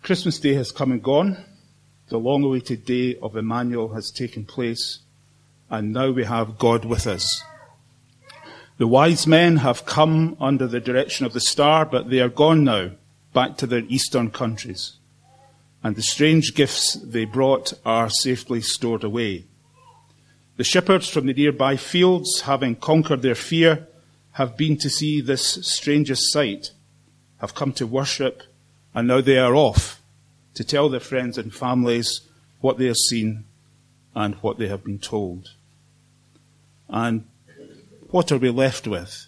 Christmas Day has come and gone. The long-awaited day of Emmanuel has taken place, and now we have God with us. The wise men have come under the direction of the star, but they are gone now, back to their eastern countries. And the strange gifts they brought are safely stored away. The shepherds from the nearby fields, having conquered their fear, have been to see this strangest sight, have come to worship, and now they are off to tell their friends and families what they have seen and what they have been told. And what are we left with?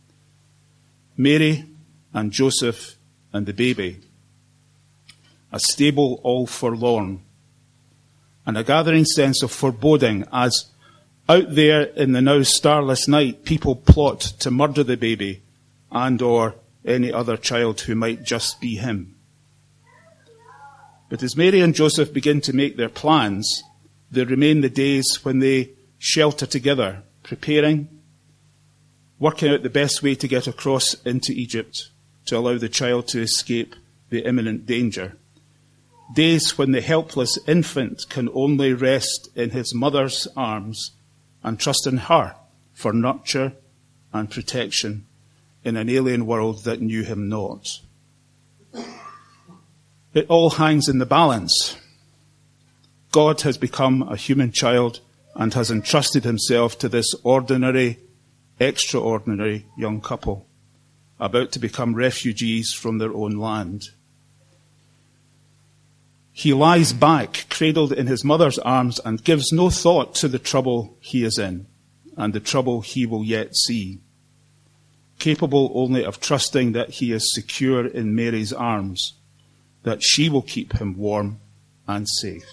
Mary and Joseph and the baby. A stable all forlorn. And a gathering sense of foreboding as out there in the now starless night, people plot to murder the baby and or any other child who might just be him. But as Mary and Joseph begin to make their plans, there remain the days when they shelter together, preparing, working out the best way to get across into Egypt to allow the child to escape the imminent danger. Days when the helpless infant can only rest in his mother's arms and trust in her for nurture and protection in an alien world that knew him not. It all hangs in the balance. God has become a human child and has entrusted himself to this ordinary, extraordinary young couple, about to become refugees from their own land. He lies back, cradled in his mother's arms, and gives no thought to the trouble he is in and the trouble he will yet see, capable only of trusting that he is secure in Mary's arms, that she will keep him warm and safe.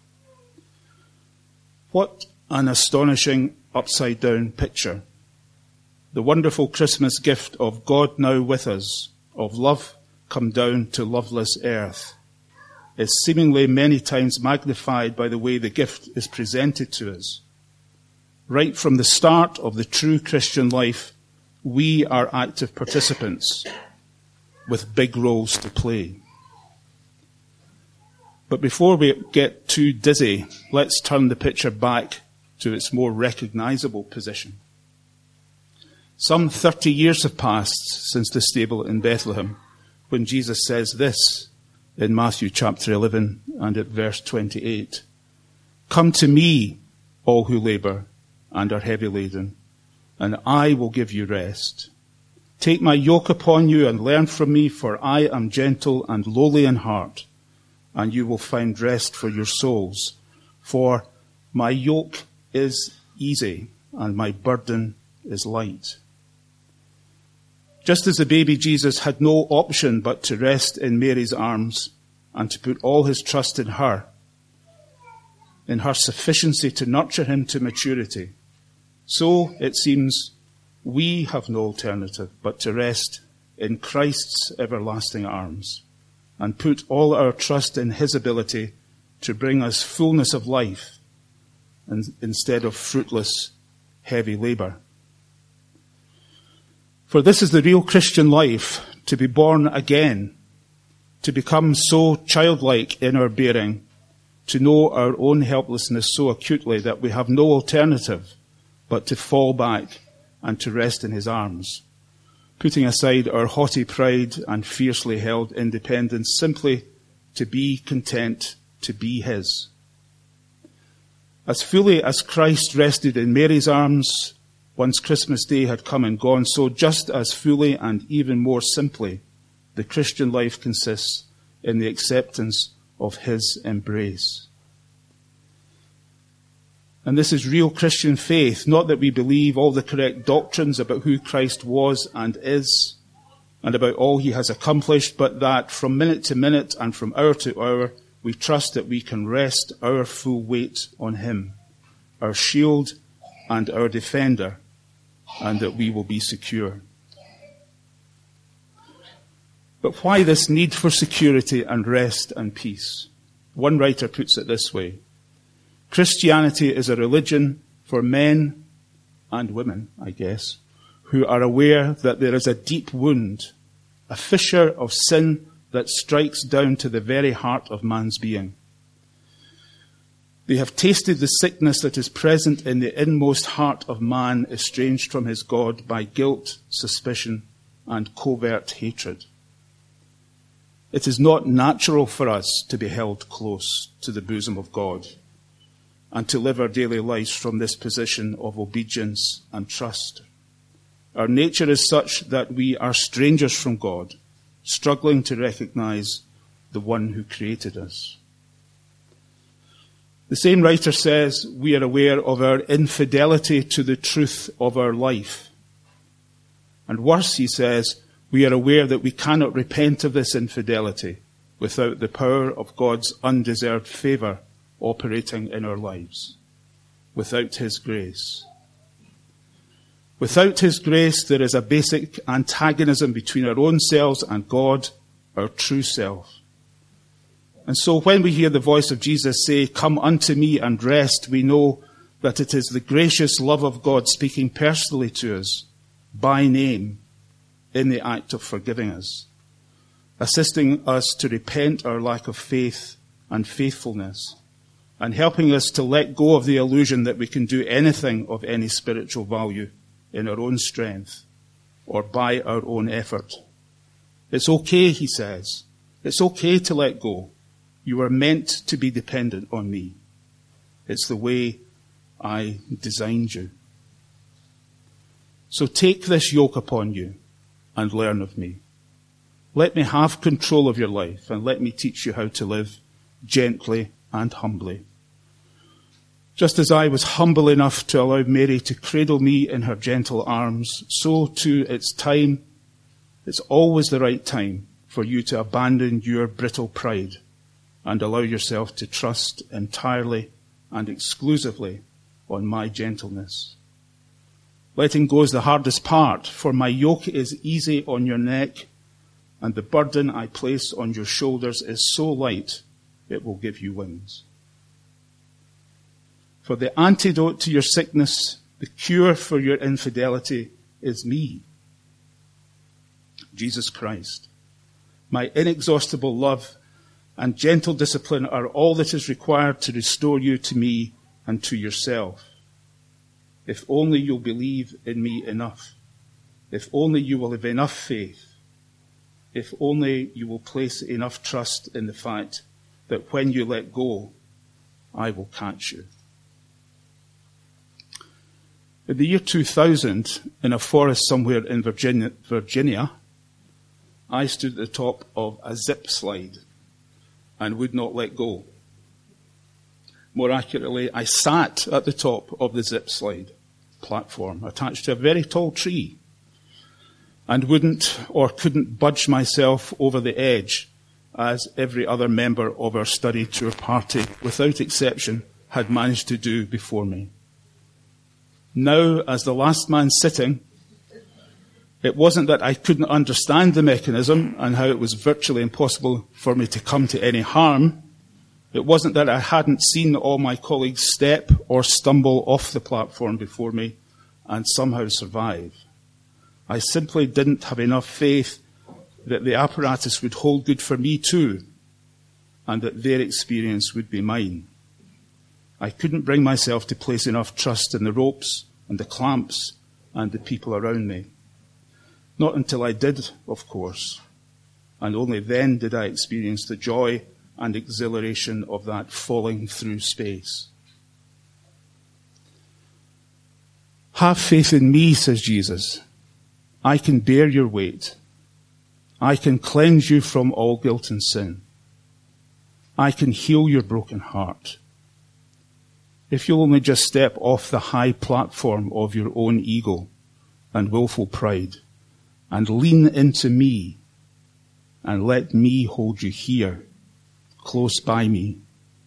What an astonishing upside-down picture. The wonderful Christmas gift of God now with us, of love come down to loveless earth, is seemingly many times magnified by the way the gift is presented to us. Right from the start of the true Christian life, we are active participants with big roles to play. But before we get too dizzy, let's turn the picture back to its more recognizable position. Some 30 years have passed since the stable in Bethlehem, when Jesus says this in Matthew chapter 11 and at verse 28. Come to me, all who labor and are heavy laden, and I will give you rest. Take my yoke upon you and learn from me, for I am gentle and lowly in heart, and you will find rest for your souls. For my yoke is easy and my burden is light. Just as the baby Jesus had no option but to rest in Mary's arms and to put all his trust in her sufficiency to nurture him to maturity, so it seems we have no alternative but to rest in Christ's everlasting arms and put all our trust in his ability to bring us fullness of life instead of fruitless, heavy labour. For this is the real Christian life, to be born again, to become so childlike in our bearing, to know our own helplessness so acutely that we have no alternative but to fall back and to rest in his arms, putting aside our haughty pride and fiercely held independence, simply to be content to be his. As fully as Christ rested in Mary's arms once Christmas Day had come and gone, so just as fully and even more simply, the Christian life consists in the acceptance of his embrace. And this is real Christian faith, not that we believe all the correct doctrines about who Christ was and is, and about all he has accomplished, but that from minute to minute and from hour to hour, we trust that we can rest our full weight on him, our shield and our defender, and that we will be secure. But why this need for security and rest and peace? One writer puts it this way: Christianity is a religion for men and women, I guess, who are aware that there is a deep wound, a fissure of sin that strikes down to the very heart of man's being. They have tasted the sickness that is present in the inmost heart of man, estranged from his God by guilt, suspicion, and covert hatred. It is not natural for us to be held close to the bosom of God and to live our daily lives from this position of obedience and trust. Our nature is such that we are strangers from God, struggling to recognize the one who created us. The same writer says we are aware of our infidelity to the truth of our life. And worse, he says, we are aware that we cannot repent of this infidelity without the power of God's undeserved favour operating in our lives, without his grace. Without his grace, there is a basic antagonism between our own selves and God, our true self. And so when we hear the voice of Jesus say, "Come unto me and rest," we know that it is the gracious love of God speaking personally to us, by name, in the act of forgiving us, assisting us to repent our lack of faith and faithfulness, and helping us to let go of the illusion that we can do anything of any spiritual value in our own strength or by our own effort. It's okay, he says. It's okay to let go. You are meant to be dependent on me. It's the way I designed you. So take this yoke upon you and learn of me. Let me have control of your life and let me teach you how to live gently and humbly. Just as I was humble enough to allow Mary to cradle me in her gentle arms, so too it's always the right time for you to abandon your brittle pride and allow yourself to trust entirely and exclusively on my gentleness. Letting go is the hardest part, for my yoke is easy on your neck, and the burden I place on your shoulders is so light it will give you wings. For the antidote to your sickness, the cure for your infidelity, is me, Jesus Christ. My inexhaustible love and gentle discipline are all that is required to restore you to me and to yourself. If only you'll believe in me enough. If only you will have enough faith. If only you will place enough trust in the fact that when you let go, I will catch you. In the year 2000, in a forest somewhere in Virginia, I stood at the top of a zip slide and would not let go. More accurately, I sat at the top of the zip slide platform attached to a very tall tree and wouldn't or couldn't budge myself over the edge as every other member of our study tour party, without exception, had managed to do before me. Now, as the last man sitting, it wasn't that I couldn't understand the mechanism and how it was virtually impossible for me to come to any harm. It wasn't that I hadn't seen all my colleagues step or stumble off the platform before me and somehow survive. I simply didn't have enough faith that the apparatus would hold good for me too, and that their experience would be mine. I couldn't bring myself to place enough trust in the ropes and the clamps and the people around me. Not until I did, of course, and only then did I experience the joy and exhilaration of that falling through space. Have faith in me, says Jesus. I can bear your weight. I can cleanse you from all guilt and sin. I can heal your broken heart. If you'll only just step off the high platform of your own ego and willful pride and lean into me and let me hold you here, close by me.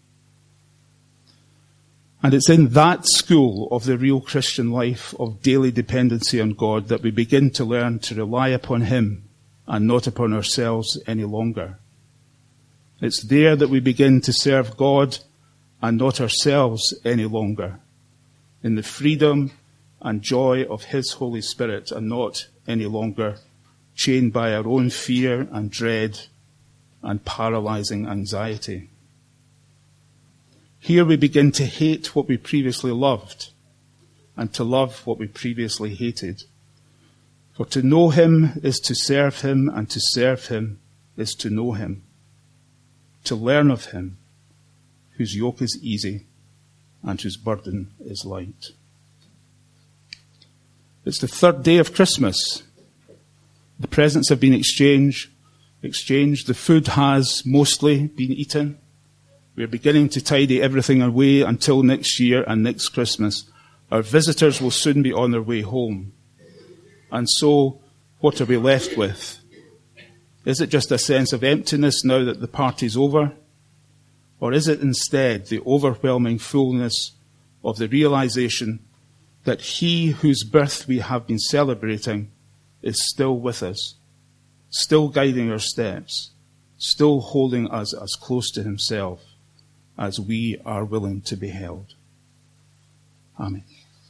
And it's in that school of the real Christian life of daily dependency on God that we begin to learn to rely upon Him and not upon ourselves any longer. It's there that we begin to serve God and not ourselves any longer, in the freedom and joy of His Holy Spirit, and not any longer chained by our own fear and dread and paralyzing anxiety. Here we begin to hate what we previously loved and to love what we previously hated. For to know him is to serve him, and to serve him is to know him, to learn of him, whose yoke is easy and whose burden is light. It's the third day of Christmas. The presents have been exchanged. The food has mostly been eaten. We're beginning to tidy everything away until next year and next Christmas. Our visitors will soon be on their way home. And so, what are we left with? Is it just a sense of emptiness now that the party's over? Or is it instead the overwhelming fullness of the realization that he whose birth we have been celebrating is still with us, still guiding our steps, still holding us as close to himself as we are willing to be held? Amen.